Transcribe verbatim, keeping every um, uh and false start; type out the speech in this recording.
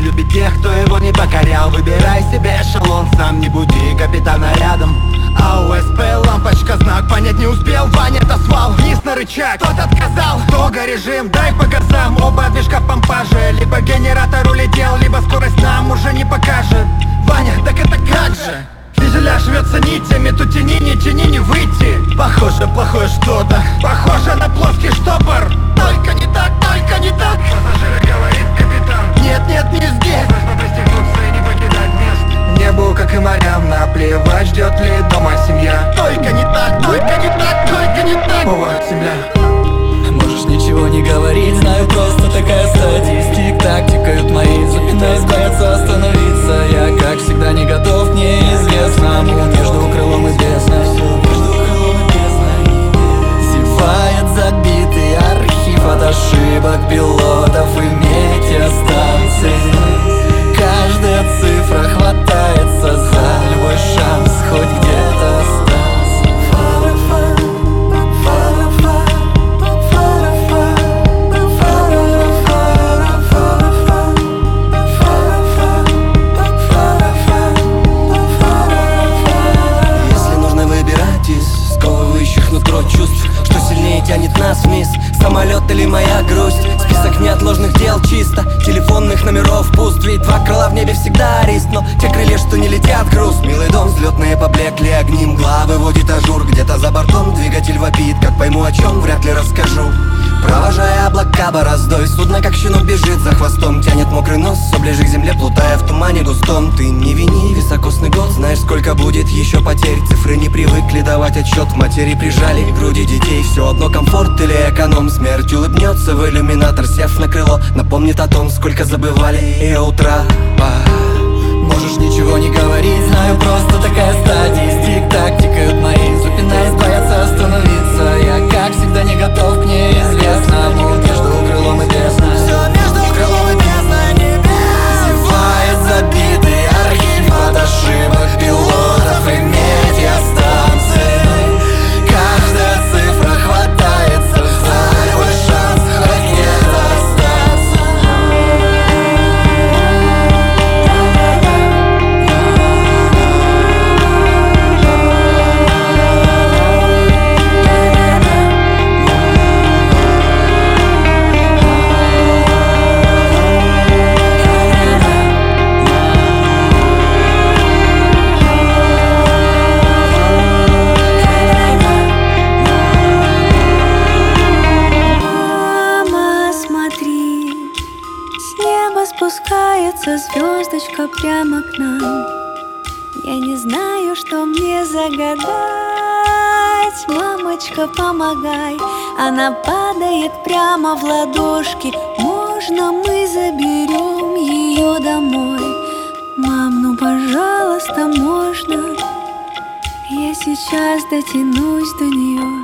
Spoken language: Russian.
любит тех, кто его не покорял. Выбирай себе эшелон, сам не буди капитана рядом. А у СП лампочка знак, понять не успел, Ваня это свал. Вниз на рычаг, тот отказал. Того режим, дай по газам. Оба движка в помпаже. Либо генератор улетел, либо скорость нам уже не покажет. Ваня, так это как же? Фюзеляж рвется нитями, тут тяни, не тяни, не выйти. Похоже, плохое что-то, похоже на плоский штопор. Только не так, только не так. Пассажиры, говорит капитан. Нет, нет, не здесь. Просьба пристегнуться и не покидать мест. Небу, как и морям, наплевать, ждет ли дома семья. Только не так, только не так, только не так. Бывает земля. Можешь ничего не говорить, знаю, просто такая статистика. Так тикают мои, запинаясь, боятся остановиться. Я, как всегда, не готов к неизвестному. Между крылом и бездной, зевает забитый архив от ошибок пилотов и метеостанций. Каждая цифра хватается за любой шанс хоть где-то остаться. Чувств, что сильнее тянет нас вниз. Самолет или моя грусть. Список неотложных дел чисто. Телефонных номеров пуст. Ведь два крыла в небе всегда риск. Но те крылья, что не летят, груз. Милый дом, взлетные поблекли огни. Мгла выводит ажур. Где-то за бортом двигатель вопит. Как пойму о чем, вряд ли расскажу. Провожая облака бороздой, судно как щенок бежит за хвостом. Тянет мокрый нос, все ближе к земле, плутая в тумане густом. Ты не вини високосный год, знаешь, сколько будет еще потерь. Цифры не привыкли давать отчет, в материи прижали к груди детей. Все одно комфорт или эконом, смерть улыбнется в иллюминатор, сев на крыло, напомнит о том, сколько забывали и утра. Можешь ничего не говорить, знаю, просто такая статистика. Так тикают мои, запинаясь, боятся остановиться. Я, как всегда, не готов к неизвестному. Между крылом и бездной, все между крылом и бездной небес. Зевает забитый архив от ошибок пилотов и метеостанций. Каждая цифра хватается за любой шанс хоть где-то остаться. Спускается звездочка прямо к нам. Я не знаю, что мне загадать. Мамочка, помогай. Она падает прямо в ладошки. Можно мы заберем ее домой? Мам, ну пожалуйста, можно? Я сейчас дотянусь до нее.